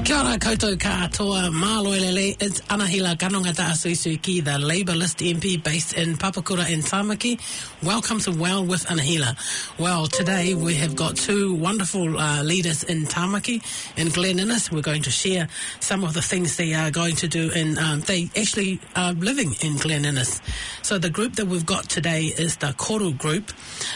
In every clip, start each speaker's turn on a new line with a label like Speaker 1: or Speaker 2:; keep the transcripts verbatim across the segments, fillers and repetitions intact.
Speaker 1: Kia ora koutou katoa, malo elele, it's Anahila Ganongata Asuisuki, the Labour-list M P based in Papakura and Tamaki. Welcome to Well with Anahila. Well, today we have got two wonderful uh, leaders in Tamaki and Glen Innes. We're going to share some of the things they are going to do, and um, they actually are living in Glen Innes. So the group that we've got today is the Koru group.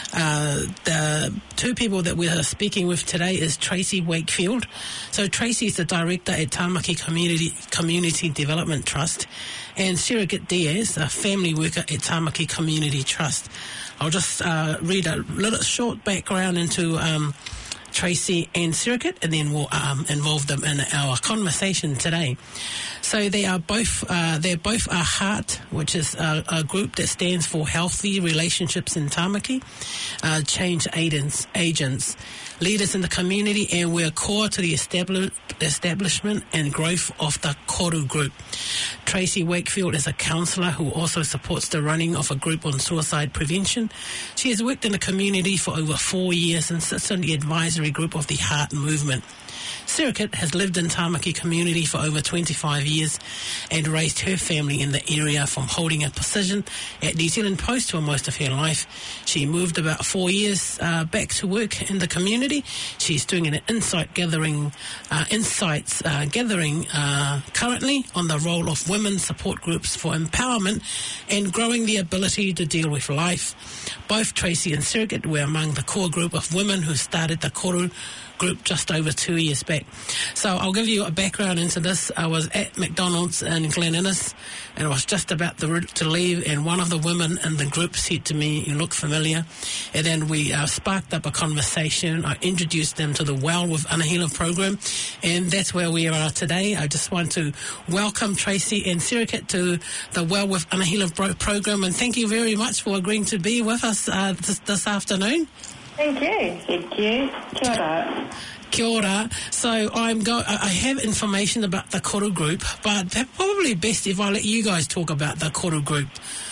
Speaker 1: Uh, the two people that we are speaking with today is Tracy Wakefield. So Tracy is the Director at Tamaki Community Community Development Trust, and Surrogate Diaz, a family worker at Tamaki Community Trust. I'll just uh, read a little short background into um, Tracy and Surrogate, and then we'll um, involve them in our conversation today. So they are both, uh, they're both a HEART, which is a, a group that stands for Healthy Relationships in Tamaki, uh, change agents, agents, leaders in the community, and we're core to the establish, establishment and growth of the Koru group. Tracy Wakefield is a counsellor who also supports the running of a group on suicide prevention. She has worked in the community for over four years and sits on the advisory group of the HEART movement. Surrogate has lived in Tamaki community for over twenty-five years and raised her family in the area from holding a position at New Zealand Post for most of her life. She moved about four years uh, back to work in the community. She's doing an insight gathering, uh, insights uh, gathering uh, currently on the role of women support groups for empowerment and growing the ability to deal with life. Both Tracy and Surrogate were among the core group of women who started the Koru group just over two years back. So I'll give you a background into this. I was at McDonald's in Glen Innes, and I was just about to, to leave, and one of the women in the group said to me, "You look familiar." And then we uh, sparked up a conversation. I introduced them to the Well with Anahila program, and that's where we are today. I just want to welcome Tracy and Surrogate to the Well with Anahila pro- program, and thank you very much for agreeing to be with us uh, this, this afternoon.
Speaker 2: Thank you. Thank you. Kia ora.
Speaker 1: Kia ora. So I'm go- I have information about the Koru group, but probably best if I let you guys talk about the Koru group.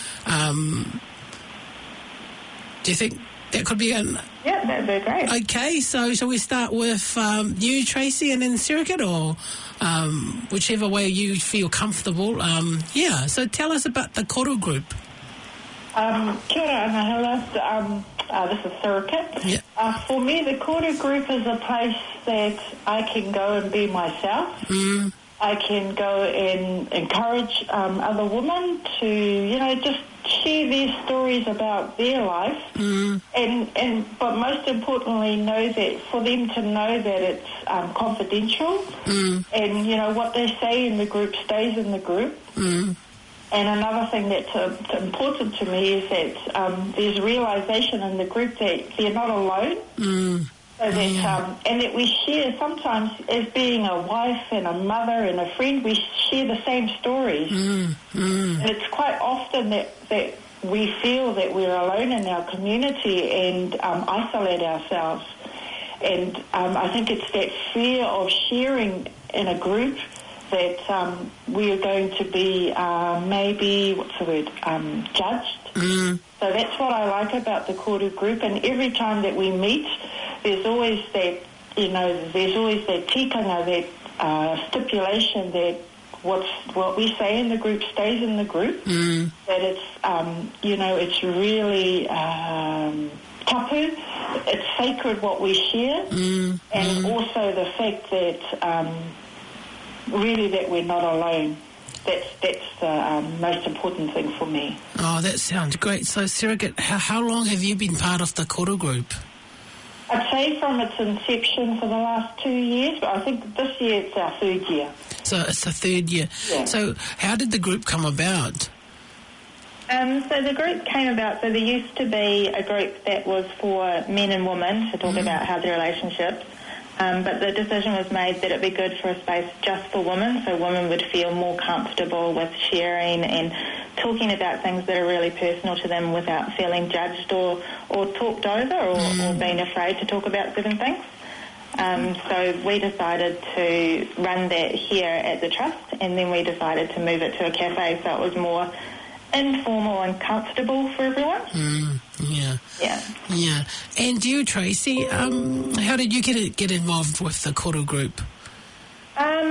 Speaker 1: Um, do you think that could be an...
Speaker 2: Yeah, that'd be great.
Speaker 1: Okay, so shall we start with um, you, Tracy, and then Surrogate, or um, whichever way you feel comfortable? Um, yeah, so tell us about the Koru group.
Speaker 2: Um, kia ora, Anahila. Um, uh, this is Surrogate.
Speaker 1: Yeah.
Speaker 2: Uh, for me, the Koru group is a place that I can go and be myself.
Speaker 1: Mm.
Speaker 2: I can go and encourage um, other women to, you know, just share their stories about their life.
Speaker 1: Mm.
Speaker 2: And, and but most importantly, know that for them to know that it's um, confidential.
Speaker 1: Mm.
Speaker 2: And, you know, what they say in the group stays in the group.
Speaker 1: Mm.
Speaker 2: And another thing that's uh, important to me is that um, there's a realisation in the group that they're not alone.
Speaker 1: Mm.
Speaker 2: So that,
Speaker 1: Yeah.
Speaker 2: um, and that we share sometimes as being a wife and a mother and a friend, we share the same stories.
Speaker 1: Mm. Mm.
Speaker 2: And it's quite often that, that we feel that we're alone in our community and um, isolate ourselves. And um, I think it's that fear of sharing in a group that um, we are going to be uh, maybe, what's the word, um, judged.
Speaker 1: Mm.
Speaker 2: So that's what I like about the Koru group. And every time that we meet, there's always that, you know, there's always that tikanga, that uh, stipulation that what's, what we say in the group stays in the group.
Speaker 1: Mm.
Speaker 2: That it's, um, you know, it's really um, tapu. It's sacred what we share.
Speaker 1: Mm.
Speaker 2: And
Speaker 1: Mm.
Speaker 2: also the fact that... Um, really that we're not alone. That's that's the um, most important thing for me.
Speaker 1: Oh, that sounds great. So, Surrogate, how, how long have you been part of the Koru group?
Speaker 2: I'd say from its inception for the last two years, but I think this year it's our third year.
Speaker 1: So it's the third year.
Speaker 2: Yeah.
Speaker 1: So how did the group come about?
Speaker 2: Um, so the group came about, so there used to be a group that was for men and women to talk
Speaker 1: Mm.
Speaker 2: about healthy relationships. Um, but the decision was made that it'd be good for a space just for women, so women would feel more comfortable with sharing and talking about things that are really personal to them without feeling judged or, or talked over or,
Speaker 1: Mm.
Speaker 2: or being afraid to talk about certain things. Um, so we decided to run that here at the Trust, and then we decided to move it to a cafe so it was more informal and comfortable for everyone.
Speaker 1: Mm, yeah.
Speaker 2: Yeah.
Speaker 1: Yeah. And you, Tracy, um, how did you get get involved with the Koru group?
Speaker 2: Um,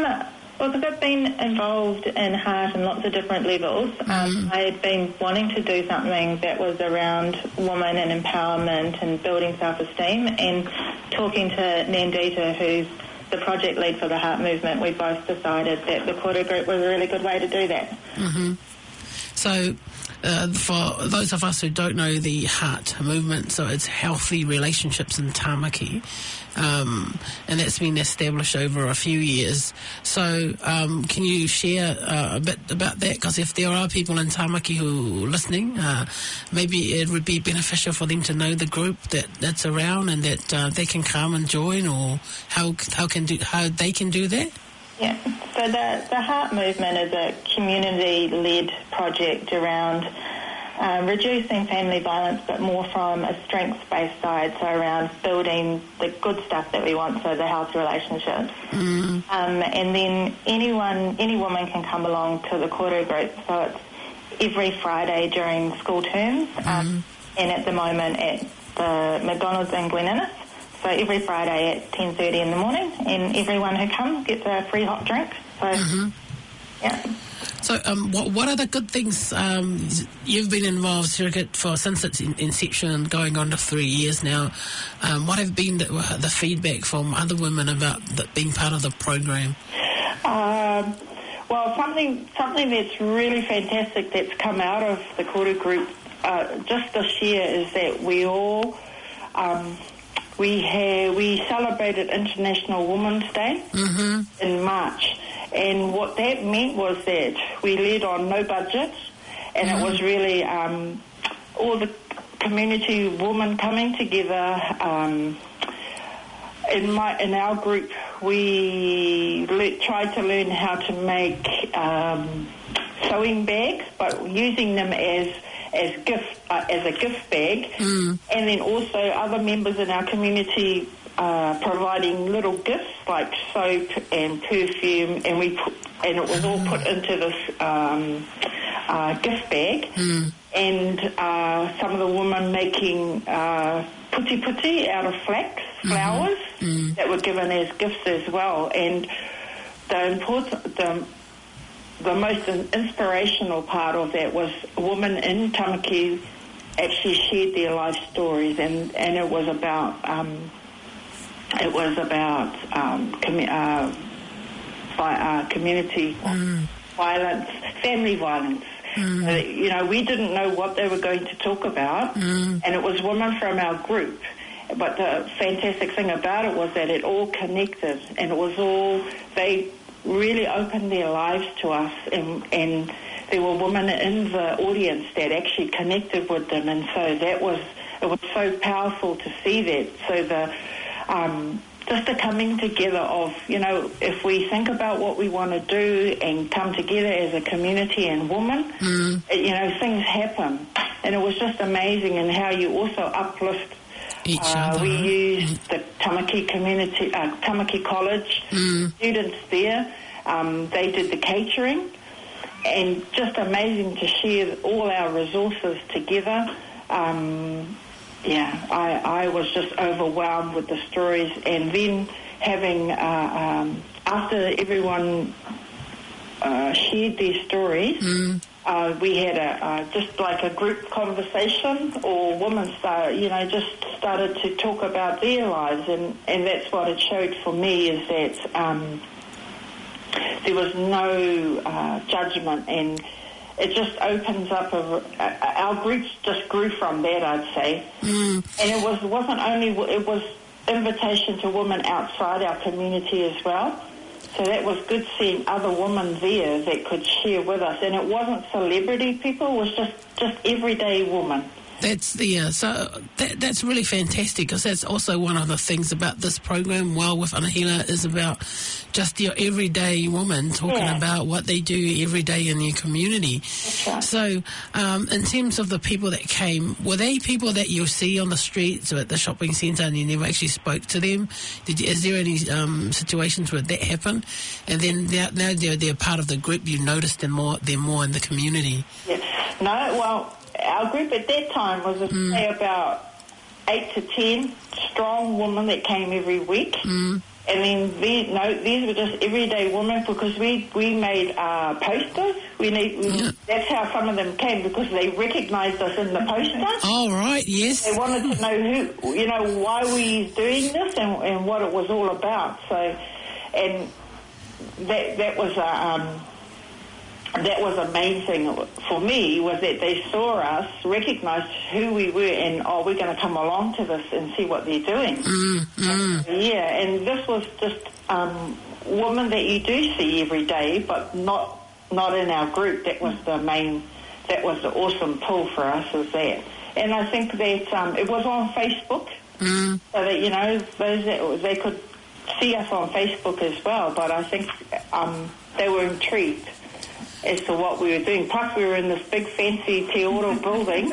Speaker 3: well, because I've been involved in heart in lots of different levels, um, mm. I had been wanting to do something that was around women and empowerment and building self-esteem, and talking to Nandita, who's the project lead for the heart movement, we both decided that the Kōrero group was a really good way to do that.
Speaker 1: Mm-hmm. So uh, for those of us who don't know the heart movement, so it's healthy relationships in Tamaki, um, and that's been established over a few years. So um, can you share uh, a bit about that? Because if there are people in Tamaki who are listening, uh, maybe it would be beneficial for them to know the group that, that's around and that uh, they can come and join, or how how can do how they can do that.
Speaker 3: Yeah, so the, the Heart Movement is a community-led project around um, reducing family violence, but more from a strengths-based side, so around building the good stuff that we want, so the healthy relationships. Mm. Um, and then anyone, any woman can come along to the Kōrero group, so it's every Friday during school terms, mm. um, and at the moment at the McDonald's in Glen Innes. So every Friday at ten thirty in the morning, and everyone who comes gets a free hot drink. So, mm-hmm. yeah.
Speaker 1: So um, what, what are the good things? Um, you've been involved, Surrogate, for since its inception, going on to three years now. Um, what have been the, the feedback from other women about the, being part of the program?
Speaker 2: Um, well, something something that's really fantastic that's come out of the Kōrero group uh, just this year is that we all... Um, We have, we celebrated International Women's Day mm-hmm. in March, and what that meant was that we led on no budget, and mm-hmm. it was really um, all the community women coming together. Um, in my in our group, we le- tried to learn how to make um, sewing bags, but using them as as gift uh, as a gift bag, mm. and then also other members in our community uh, providing little gifts like soap and perfume, and we put, and it was all put into this um, uh, gift bag, mm. and uh, some of the women making uh, puti puti out of flax flowers mm-hmm. mm. that were given as gifts as well, and the important the The most inspirational part of that was women in Tamaki actually shared their life stories, and, and it was about um, it was about um, com- uh, vi- uh, community mm. violence, family violence. Mm. Uh, you know, we didn't know what they were going to talk about, mm. and it was women from our group. But the fantastic thing about it was that it all connected, and it was all they. really opened their lives to us, and, and there were women in the audience that actually connected with them, and so that was it was so powerful to see that. So the um, just the coming together of, you know, if we think about what we want to do and come together as a community and women, mm. it, you know, things happen, and it was just amazing, and how you also uplift. Uh, we used the Tamaki community, uh, Tamaki College mm. students there. Um, they did the catering, and just amazing to share all our resources together. Um, yeah, I, I was just overwhelmed with the stories, and then having uh, um, after everyone uh, shared their stories. Mm. Uh, we had a uh, just like a group conversation, or women start, you know, just started to talk about their lives, and, and that's what it showed for me, is that um, there was no uh, judgment, and it just opens up. A, a, our group just grew from that, I'd say, mm. and it was wasn't only it was invitation to women outside our community as well. So that was good seeing other women there that could share with us. And it wasn't celebrity people, it was just, just everyday women.
Speaker 1: That's the uh, so that, that's really fantastic, because that's also one of the things about this program. Well, with Anahila, is about just your everyday woman talking yeah. about what they do every day in their community. Right. So, um, in terms of the people that came, were they people that you see on the streets or at the shopping centre, and you never actually spoke to them? Did you, is there any um, situations where that happened? And then now they're, they're part of the group, you noticed them more, they're more in the community.
Speaker 2: Yeah. No, well. Our group at that time was mm. say about eight to ten strong women that came every week, mm. And then these, no, these were just everyday women because we we made uh, posters. We need we,
Speaker 1: Yeah.
Speaker 2: That's how some of them came because they recognised us in the poster.
Speaker 1: Oh, right, yes.
Speaker 2: They wanted to know who, you know, why we was doing this and, and what it was all about. So, and that that was a um, that was a main thing for me was that they saw us, recognised who we were, and oh, we're going to come along to this and see what they're doing.
Speaker 1: Mm, mm.
Speaker 2: Yeah, and this was just um, women that you do see every day, but not not in our group. That was the main, that was the awesome pull for us, is that. And I think that um, it was on Facebook,
Speaker 1: Mm.
Speaker 2: so that, you know, those that, they could see us on Facebook as well, but I think um, they were intrigued as to what we were doing. Plus, we were in this big fancy Te Oro building,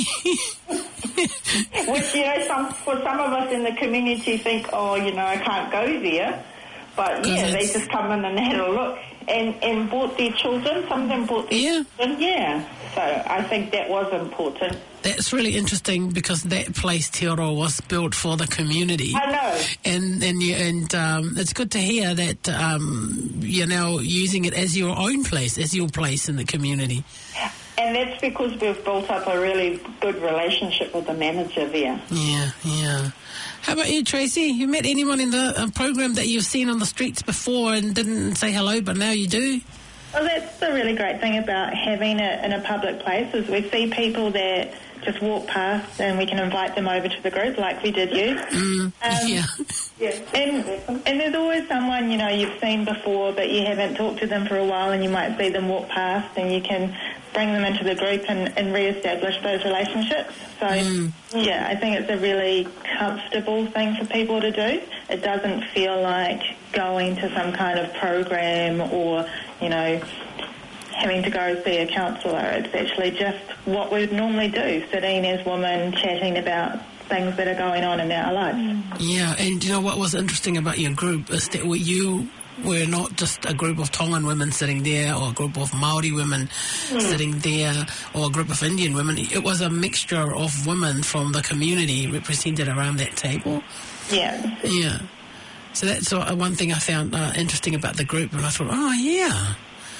Speaker 2: which, you know, some for some of us in the community think, oh, you know, I can't go there. But, yeah, they just come in and had a look and, and brought their children. Some of them brought their
Speaker 1: Yeah.
Speaker 2: children, yeah. So I think that was important.
Speaker 1: That's really interesting because that place, Te Oro, was built for the community.
Speaker 2: I know.
Speaker 1: And and you, and um, it's good to hear that um, you're now using it as your own place, as your place in the community.
Speaker 2: And that's because we've built up a really good relationship with the manager there.
Speaker 1: Yeah, yeah. How about you, Tracy? You met anyone in the uh, program that you've seen on the streets before and didn't say hello, but now you do?
Speaker 3: Well, that's the really great thing about having it in a public place is we see people that just walk past and we can invite them over to the group like we did you.
Speaker 1: Mm,
Speaker 3: Um,
Speaker 1: yeah.
Speaker 2: Yeah.
Speaker 3: And, and there's always someone, you know, you've seen before but you haven't talked to them for a while and you might see them walk past and you can bring them into the group and, and re-establish those relationships. So,
Speaker 1: Mm.
Speaker 3: yeah, I think it's a really comfortable thing for people to do. It doesn't feel like going to some kind of program or, you know, having to go see a counsellor. It's actually just what we'd normally do, sitting as women, chatting about things that are going on in our lives.
Speaker 1: Yeah, and you know what was interesting about your group is that you were not just a group of Tongan women sitting there or a group of Maori women mm. sitting there or a group of Indian women. It was a mixture of women from the community represented around that table.
Speaker 3: Yeah.
Speaker 1: Yeah. So that's uh, one thing I found uh, interesting about the group, and I thought, oh, yeah.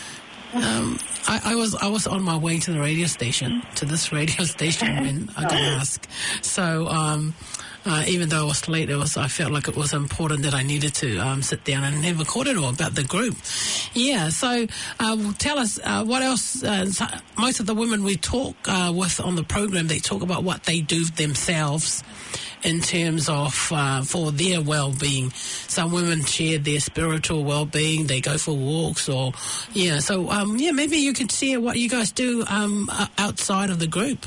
Speaker 1: Um, I, I was I was on my way to the radio station, to this radio station when I got asked. So um, uh, even though I was late, it was I felt like it was important that I needed to um, sit down and have a corridor about the group. Yeah, so uh, tell us uh, what else. Uh, most of the women we talk uh, with on the program, they talk about what they do themselves in terms of uh, for their well-being. Some women share their spiritual well-being. They go for walks or, yeah. So, um, yeah, maybe you could share what you guys do um, outside of the group.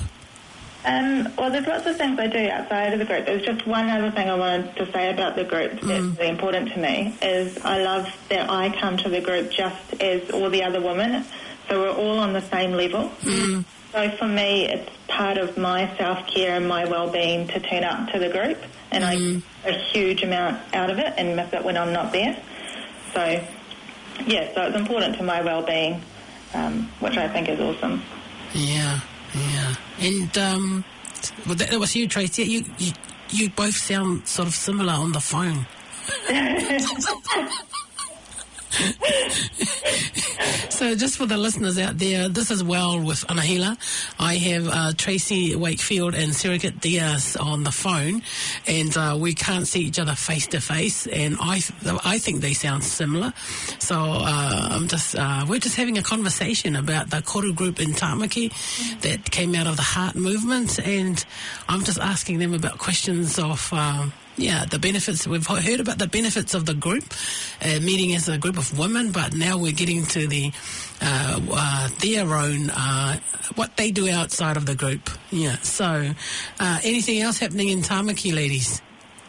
Speaker 3: Um, well, there's lots of things I do outside of the group. There's just one other thing I wanted to say about the group that's
Speaker 1: Mm.
Speaker 3: really important to me is I love that I come to the group just as all the other women. So we're all on the same level.
Speaker 1: Mm.
Speaker 3: So for me, it's part of my self-care and my well-being to turn up to the group, and
Speaker 1: Mm.
Speaker 3: I get a huge amount out of it and miss it when I'm not there. So, yeah, so it's important to my well-being, um, which I think is awesome.
Speaker 1: Yeah, yeah. And um, well, that, that was you, Tracy. You, you, you both sound sort of similar on the phone. So just for the listeners out there, this is Well with Anahila. I have uh, Tracy Wakefield and Sirikit Diaz on the phone, and uh, we can't see each other face to face, and I th- I think they sound similar. So uh, I'm just uh, we're just having a conversation about the Koru group in Tamaki that came out of the Heart Movement, and I'm just asking them about questions of um, yeah, the benefits. We've heard about the benefits of the group, uh, meeting as a group of women, but now we're getting to the uh, uh, their own, uh, what they do outside of the group. Yeah, so uh, anything else happening in Tamaki, ladies?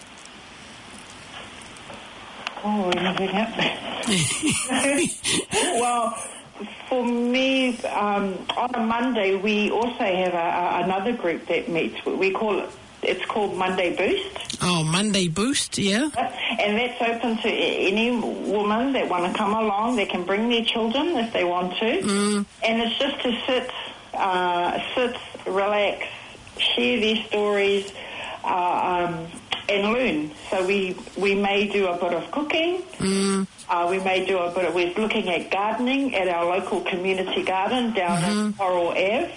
Speaker 2: Oh, anything happening? Well, for me, um, on a Monday, we also have a, a, another group that meets. We call it, it's called Monday Boost.
Speaker 1: Oh, Monday Boost, yeah.
Speaker 2: And that's open to any woman that want to come along. They can bring their children if they want to.
Speaker 1: Mm.
Speaker 2: And it's just to sit, uh, sit, relax, share their stories, uh, um, and learn. So we we may do a bit of cooking.
Speaker 1: Mm.
Speaker 2: Uh, we may do a bit of, we're looking at gardening at our local community garden down
Speaker 1: Mm-hmm.
Speaker 2: in Coral Ave.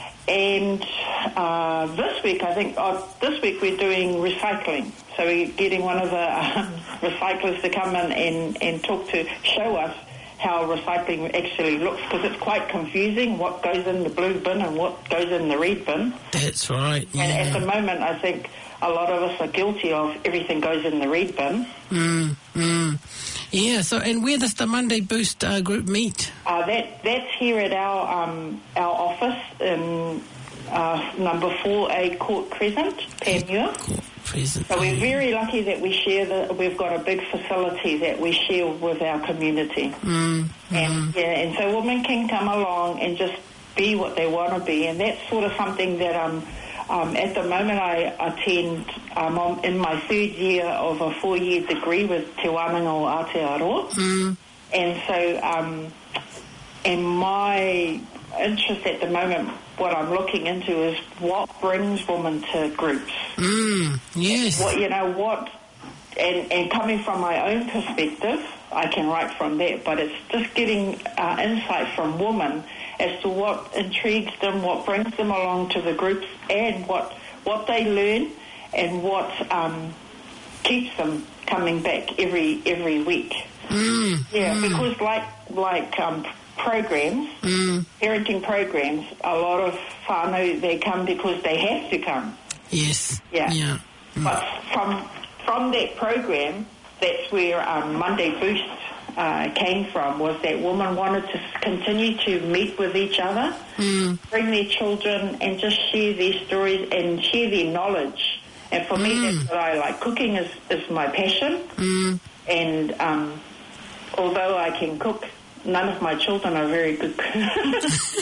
Speaker 2: And uh, this week, I think, uh, this week we're doing recycling. So we're getting one of the um, recyclers to come in and, and talk to, show us how recycling actually looks, because it's quite confusing what goes in the blue bin and what goes in the red bin.
Speaker 1: That's right, yeah.
Speaker 2: And at the moment, I think a lot of us are guilty of everything goes in the red bin.
Speaker 1: Mm, mm. Yeah, so, and where does the Monday Boost uh, group meet?
Speaker 2: Uh, that That's here at our um, our office in uh, number four A Court Crescent, Panmure.
Speaker 1: Court Crescent.
Speaker 2: So we're very lucky that we share the, we've got a big facility that we share with our community.
Speaker 1: Mm,
Speaker 2: and
Speaker 1: mm.
Speaker 2: yeah, and so women can come along and just be what they want to be, and that's sort of something that um, um at the moment I attend. Um, I'm in my third year of a four-year degree with Te Wānanga o Aotearoa,
Speaker 1: Mm.
Speaker 2: and so um, and my interest at the moment, what I'm looking into is what brings women to groups.
Speaker 1: Mm, yes.
Speaker 2: What you know what, and and coming from my own perspective, I can write from that. But it's just getting uh, insight from women as to what intrigues them, what brings them along to the groups, and what what they learn, and what um, keeps them coming back every every week.
Speaker 1: Mm,
Speaker 2: Yeah,
Speaker 1: mm.
Speaker 2: because like like um, programs,
Speaker 1: Mm.
Speaker 2: parenting programs, a lot of whānau, they come because they have to come.
Speaker 1: Yes.
Speaker 2: Yeah.
Speaker 1: Yeah. Mm.
Speaker 2: But from from that program, that's where um, Monday Boost uh, came from, was that women wanted to continue to meet with each other,
Speaker 1: Mm.
Speaker 2: bring their children, and just share their stories and share their knowledge. And for me, that's what I like. Cooking is, is my passion.
Speaker 1: Mm.
Speaker 2: And um, although I can cook, none of my children are very good cooks.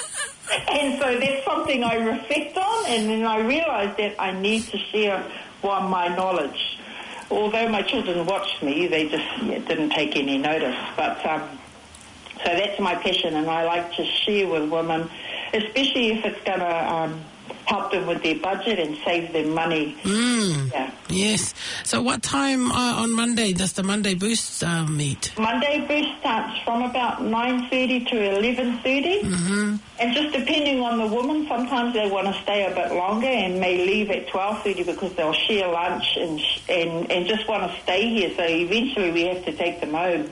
Speaker 2: And so that's something I reflect on, and then I realise that I need to share one my knowledge. Although my children watched me, they just yeah, didn't take any notice. But um, so that's my passion, and I like to share with women, especially if it's going to um, help them with their budget and save them money.
Speaker 1: Mm.
Speaker 2: Yeah.
Speaker 1: Yes. So what time uh, on Monday does the Monday Boost uh, meet?
Speaker 2: Monday Boost starts from about nine thirty to eleven thirty.
Speaker 1: Mm-hmm.
Speaker 2: And just depending on the woman, sometimes they want to stay a bit longer and may leave at twelve thirty because they'll share lunch and sh- and, and just want to stay here. So eventually we have to take them home.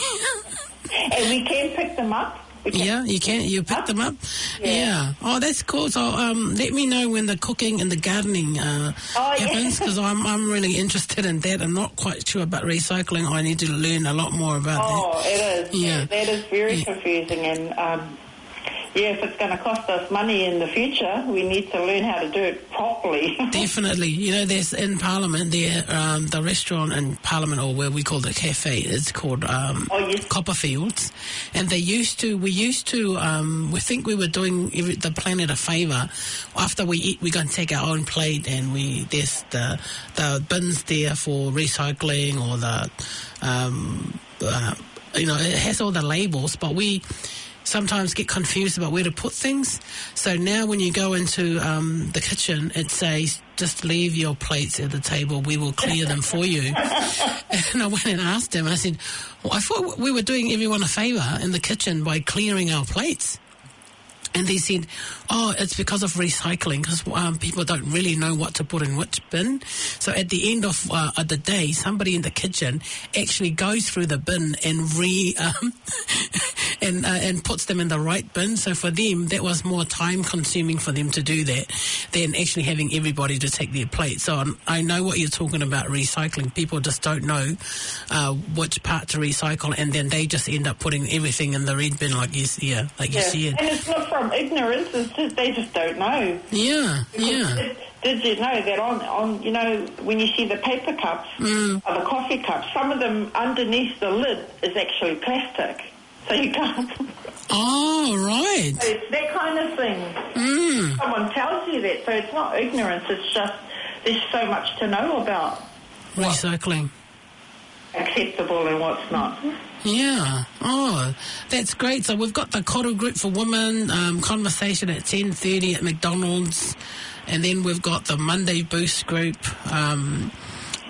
Speaker 2: And we can pick them up. We can
Speaker 1: Yeah, you can. You pick them up.
Speaker 2: Yeah.
Speaker 1: Yeah. Oh, that's cool. So, um, let me know when the cooking and the gardening uh,
Speaker 2: Oh, yeah.
Speaker 1: happens, because I'm I'm really interested in that. I'm not quite sure about recycling. I need to learn a lot more about
Speaker 2: Oh, it is.
Speaker 1: Yeah.
Speaker 2: That is very
Speaker 1: Yeah.
Speaker 2: confusing. And, um, yeah, if it's going to cost us money in the future, we need to learn how to do it properly.
Speaker 1: that. Definitely. You know, there's in Parliament there, um, the restaurant in Parliament, or where we call the cafe, it's called um,
Speaker 2: Oh, yes.
Speaker 1: Copperfields, and they used to. We used to. Um, we think we were doing every, the planet a favour. After we eat, we're going to take our own plate, and we there's the the bins there for recycling, or the um, uh, you know, it has all the labels, but we sometimes get confused about where to put things. So now when you go into um, the kitchen, it says, just leave your plates at the table, we will clear them for you. And I went and asked him, I said, well, I thought we were doing everyone a favour in the kitchen by clearing our plates. And they said, oh, it's because of recycling, because um, people don't really know what to put in which bin. So at the end of, uh, of the day, somebody in the kitchen actually goes through the bin and re um, and uh, and puts them in the right bin. So for them, that was more time consuming for them to do that than actually having everybody to take their plate. So um, I know what you're talking about, recycling. People just don't know uh, which part to recycle, and then they just end up putting everything in the red bin, like you, yeah, like
Speaker 2: Yeah.
Speaker 1: you said.
Speaker 2: And it's not from ignorance, it's just they just don't know.
Speaker 1: Yeah, yeah.
Speaker 2: Did, did you know that on, on, you know, when you see the paper cups
Speaker 1: Mm.
Speaker 2: or the coffee cups, some of them underneath the lid is actually plastic. So you can't...
Speaker 1: Oh, right.
Speaker 2: So it's that kind of thing.
Speaker 1: Mm.
Speaker 2: Someone tells you that, so it's not ignorance, it's just there's so much to know about
Speaker 1: Recycling.
Speaker 2: acceptable and what's not.
Speaker 1: Yeah. Oh, that's great. So we've got the Koru Group for Women um, conversation at ten thirty at McDonald's, and then we've got the Monday Boost Group um,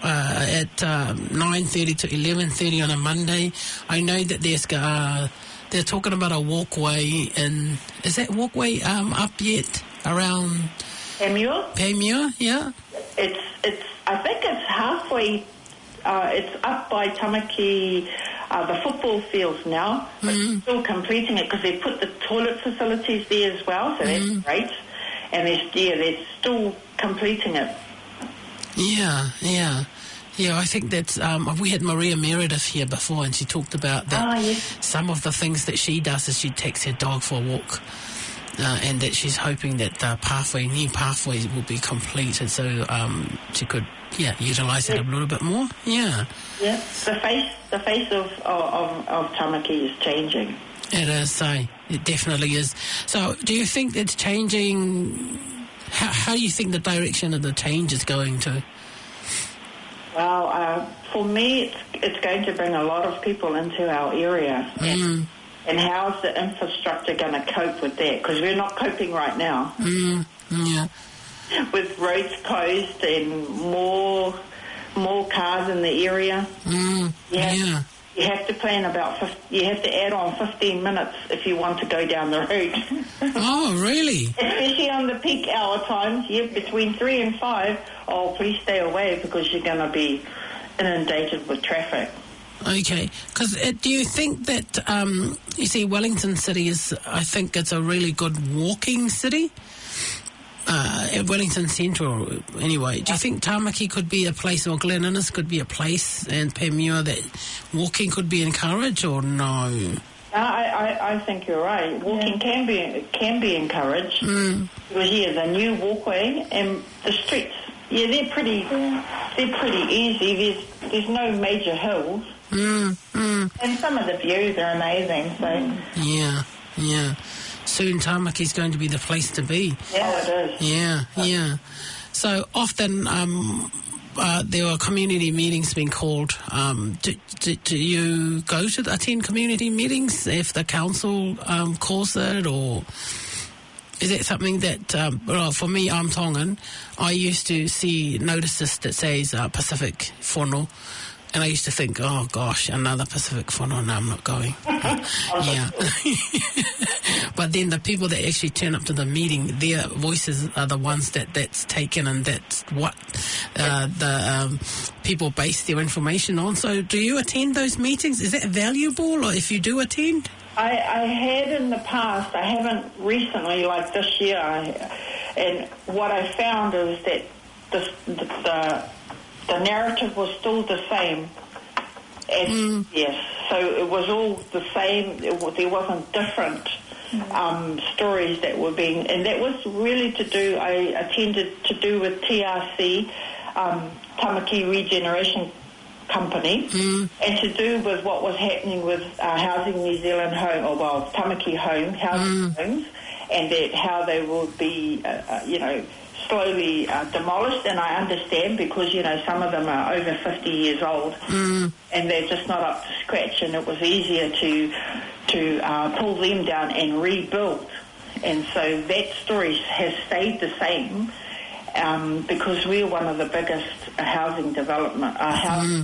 Speaker 1: uh, at um, nine thirty to eleven thirty on a Monday. I know that there's uh, they're talking about a walkway, and is that walkway um, up yet around
Speaker 2: Paemua?
Speaker 1: Paemua, yeah.
Speaker 2: It's it's. I think it's halfway. Uh, it's up by Tamaki, uh, the football fields now. But
Speaker 1: Mm.
Speaker 2: they're still completing it because they put the toilet facilities there as well, so that's
Speaker 1: Mm.
Speaker 2: great. And they're, yeah, they're still completing it.
Speaker 1: Yeah, yeah. Yeah, I think that's, um, we had Maria Meredith here before, and she talked about that.
Speaker 2: Ah, yes.
Speaker 1: Some of the things that she does is she takes her dog for a walk, uh, and that she's hoping that the pathway, new pathways will be completed, so um, she could, yeah, utilise it a little bit more. Yeah.
Speaker 2: Yeah, the face, the face of of, of Tamaki is changing.
Speaker 1: It is, so it definitely is. So do you think it's changing? How, how do you think the direction of the change is going to?
Speaker 2: Well, uh, for me, it's, it's going to bring a lot of people into our area.
Speaker 1: Mm.
Speaker 2: And how's the infrastructure going to cope with that? Because we're not coping right now.
Speaker 1: Mm. Yeah.
Speaker 2: With roads closed and more more cars in the area.
Speaker 1: Mm.
Speaker 2: You have,
Speaker 1: Yeah.
Speaker 2: you have to plan about, fifty, you have to add on fifteen minutes if you want to go down the road.
Speaker 1: Oh, really?
Speaker 2: Especially on the peak hour times, yeah, between three and five. Oh, please stay away because you're going to be inundated with traffic.
Speaker 1: Okay, because uh, do you think that, um, you see, Wellington City is, I think it's a really good walking city? Uh, at Wellington Central, anyway. Do you think Tamaki could be a place, or Glen Innes could be a place, and Paemua, that walking could be encouraged, or no?
Speaker 2: No, I, I, I think you're right. Walking
Speaker 3: Yeah.
Speaker 2: can be can be encouraged.
Speaker 1: Mm.
Speaker 2: Because, yeah, the new walkway and the streets, yeah, they're pretty,
Speaker 3: Yeah.
Speaker 2: they're pretty easy. There's there's no major hills.
Speaker 1: Mm, mm.
Speaker 3: And some of the views are amazing, so...
Speaker 1: Yeah, yeah. Soon Tamaki's going to be the place to be.
Speaker 2: Yeah, it is.
Speaker 1: Yeah, yeah. So often um, uh, there are community meetings being called. Um, do, do, do you go to the, attend community meetings if the council um, calls it, or is it something that, um, well, for me, I'm Tongan, I used to see notices that says uh, Pacific Whono, and I used to think, oh gosh, another Pacific Whono, no, I'm not going. Yeah. But then the people that actually turn up to the meeting, their voices are the ones that that's taken, and that's what uh, the um, people base their information on. So do you attend those meetings? Is that valuable, or if you do attend?
Speaker 2: I, I had in the past. I haven't recently, like this year. I, and what I found is that the the, the, the narrative was still the same. As,
Speaker 1: Mm.
Speaker 2: Yes, so it was all the same. It, wa- there wasn't different um, stories that were being, and that was really to do. I attended to do with T R C, um, Tamaki Regeneration Company,
Speaker 1: Mm.
Speaker 2: and to do with what was happening with uh, Housing New Zealand Home, or well, Tamaki Home housing
Speaker 1: Mm.
Speaker 2: homes, and that how they will be, uh, uh, you know, slowly uh, demolished. And I understand because, you know, some of them are over fifty years old,
Speaker 1: Mm.
Speaker 2: and they're just not up to scratch. And it was easier to to uh, pull them down and rebuild. And so that story has stayed the same um, because we're one of the biggest housing development uh, housing.
Speaker 1: Mm.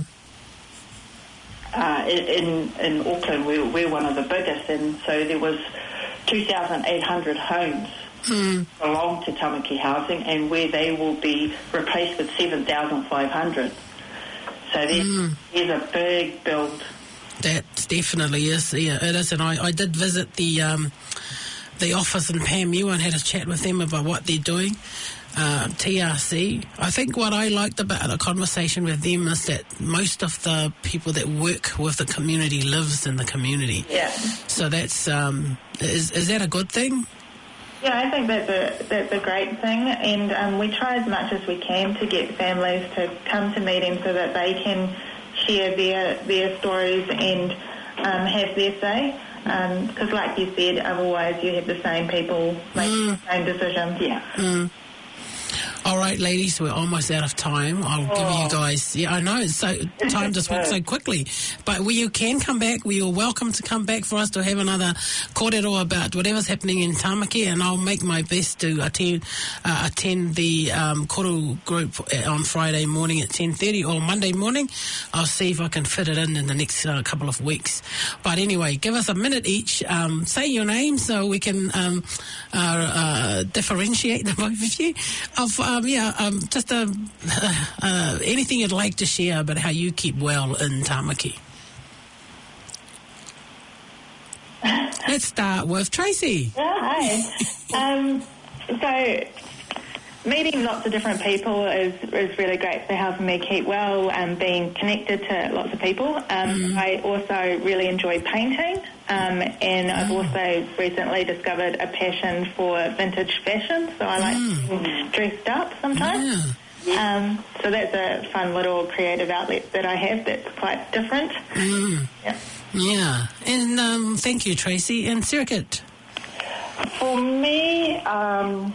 Speaker 2: Uh, in in Auckland, we're, we're one of the biggest, and so there was two thousand eight hundred homes
Speaker 1: Mm.
Speaker 2: belong to Tamaki Housing, and where they will be replaced with seven thousand five hundred. So there's,
Speaker 1: Mm.
Speaker 2: there's a big build.
Speaker 1: That definitely is. Yeah, it is. And I, I did visit the um, the office in Paemua and had a chat with them about what they're doing. Uh, T R C. I think what I liked about the conversation with them is that most of the people that work with the community lives in the community.
Speaker 2: Yeah.
Speaker 1: So that's um, is is that a good thing?
Speaker 3: Yeah, I think that's a that's a great thing, and um, we try as much as we can to get families to come to meetings so that they can share their their stories and um, have their say. Because, like you said, otherwise you have the same people making
Speaker 1: Mm.
Speaker 3: the same decisions.
Speaker 2: Yeah.
Speaker 1: Mm. All right, ladies, we're almost out of time. I'll
Speaker 2: Oh.
Speaker 1: give you guys... Yeah, I know, it's so time just went so quickly. But we, you can come back. We are welcome to come back for us to have another kōrero about whatever's happening in Tāmaki, and I'll make my best to attend uh, attend the um, kōrero group on Friday morning at ten thirty or Monday morning. I'll see if I can fit it in in the next uh, couple of weeks. But anyway, give us a minute each. Um, say your name so we can um, uh, uh, differentiate the both of you. Of um, yeah, um, just uh, uh, anything you'd like to share about how you keep well in Tāmaki. Let's start with Tracy.
Speaker 3: Oh, hi. um, so, meeting lots of different people is, is really great for helping me keep well and being connected to lots of people. Um, mm. I also really enjoy painting, um, and I've mm. also recently discovered a passion for vintage fashion, so I like mm. being dressed up sometimes. Yeah. Um, so that's a fun little creative outlet that I have that's quite different.
Speaker 1: Mm.
Speaker 3: Yeah.
Speaker 1: Yeah, and um, thank you, Tracy. And Circuit?
Speaker 2: For me, um,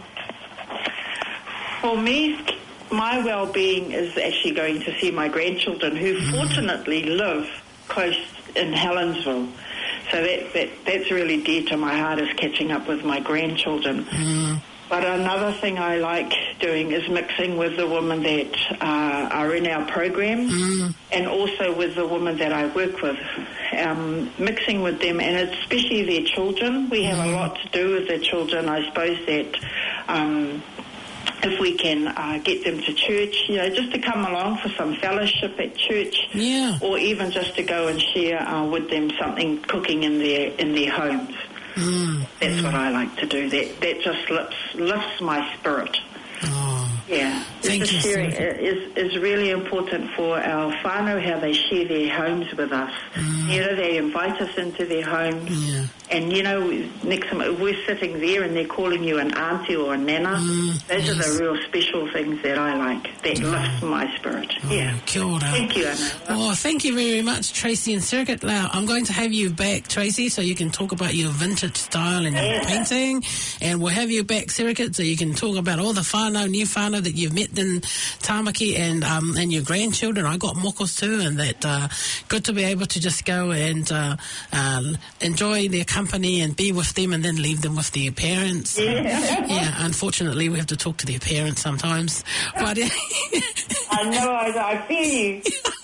Speaker 2: for me, my well-being is actually going to see my grandchildren, who mm. fortunately live close in Helensville. So that, that that's really dear to my heart, is catching up with my grandchildren.
Speaker 1: Mm.
Speaker 2: But another thing I like doing is mixing with the women that uh, are in our program, mm. and also with the women that I work with, um, mixing with them, and especially their children. We have mm. a lot to do with their children. I suppose that um, if we can uh, get them to church, you know, just to come along for some fellowship at church,
Speaker 1: yeah.
Speaker 2: or even just to go and share uh, with them something cooking in their in their homes.
Speaker 1: Mm,
Speaker 2: That's
Speaker 1: mm.
Speaker 2: what I like to do. That that just lifts lifts my spirit.
Speaker 1: Oh,
Speaker 2: yeah,
Speaker 1: thank
Speaker 2: the
Speaker 1: you.
Speaker 2: Sharing
Speaker 1: So
Speaker 2: is is really important for our whānau, how they share their homes with us. Mm. You know, they invite us into their homes,
Speaker 1: yeah.
Speaker 2: and you know, next time we're sitting there and they're calling you an auntie or a nana.
Speaker 1: Mm,
Speaker 2: Those
Speaker 1: yes.
Speaker 2: are the real special things that I like. That oh. lifts my spirit.
Speaker 1: Oh,
Speaker 2: yeah.
Speaker 1: Kia ora.
Speaker 2: Thank you, Anna.
Speaker 1: Oh, thank you very much, Tracy and Circuit. Now, I'm going to have you back, Tracy, so you can talk about your vintage style and your
Speaker 2: yeah.
Speaker 1: painting, and we'll have you back, Circuit, so you can talk about all the whānau, new whānau that you've met in Tāmaki, and um, and your grandchildren. I got mokos too, and that uh, good to be able to just go and uh, uh, enjoy their company and be with them, and then leave them with their parents.
Speaker 2: Yeah,
Speaker 1: yeah. Unfortunately, we have to talk to their parents sometimes. But
Speaker 2: I know, I, I feel you.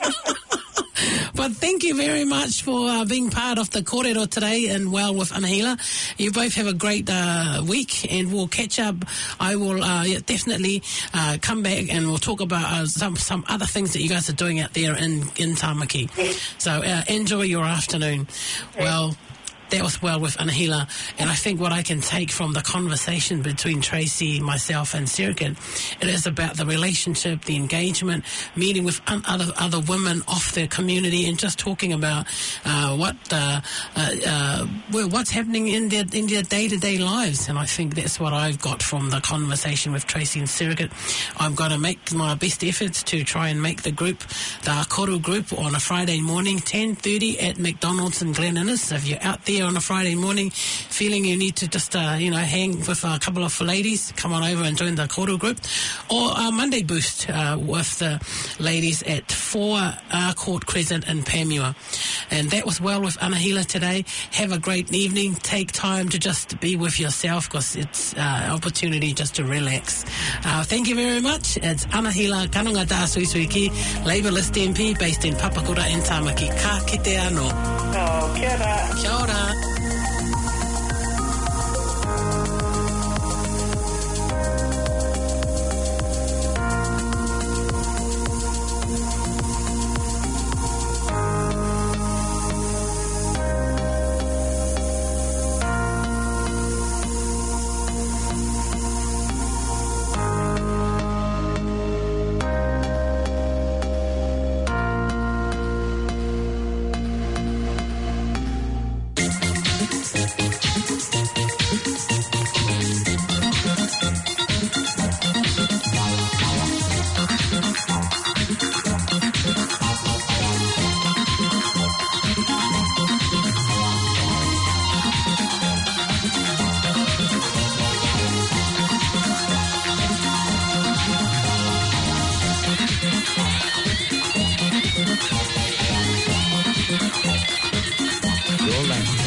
Speaker 1: But thank you very much for uh, being part of the kōrero today and Well with Anahila. You both have a great uh, week, and we'll catch up. I will uh, yeah, definitely uh, come back and we'll talk about uh, some some other things that you guys are doing out there in, in Tāmaki. So uh, enjoy your afternoon. Well, that was Well with Anahila, and I think what I can take from the conversation between Tracy, myself and Circuit, it is about the relationship, the engagement, meeting with un- other other women of their community, and just talking about uh, what uh, uh, uh, well, what's happening in their in their day-to-day lives. And I think that's what I've got from the conversation with Tracy and Circuit. I'm going to make my best efforts to try and make the group, the kōrero group, on a Friday morning, ten thirty at McDonald's in Glen Innes. If you're out there on a Friday morning feeling you need to just uh, you know hang with a couple of ladies, come on over and join the kōrero group, or a Monday boost uh, with the ladies at four uh, Court Crescent in Pamua. And that was Well with Anahila today. Have a great evening. Take time to just be with yourself, because it's an uh, opportunity just to relax. Uh, thank you very much. It's Anahila Kanonga Da Sui Sui Ki, Labourist M P based in Papakura in Tāmaki. Ka kite anō.
Speaker 2: Oh, kia ora.
Speaker 1: Kia ora.
Speaker 4: Ola.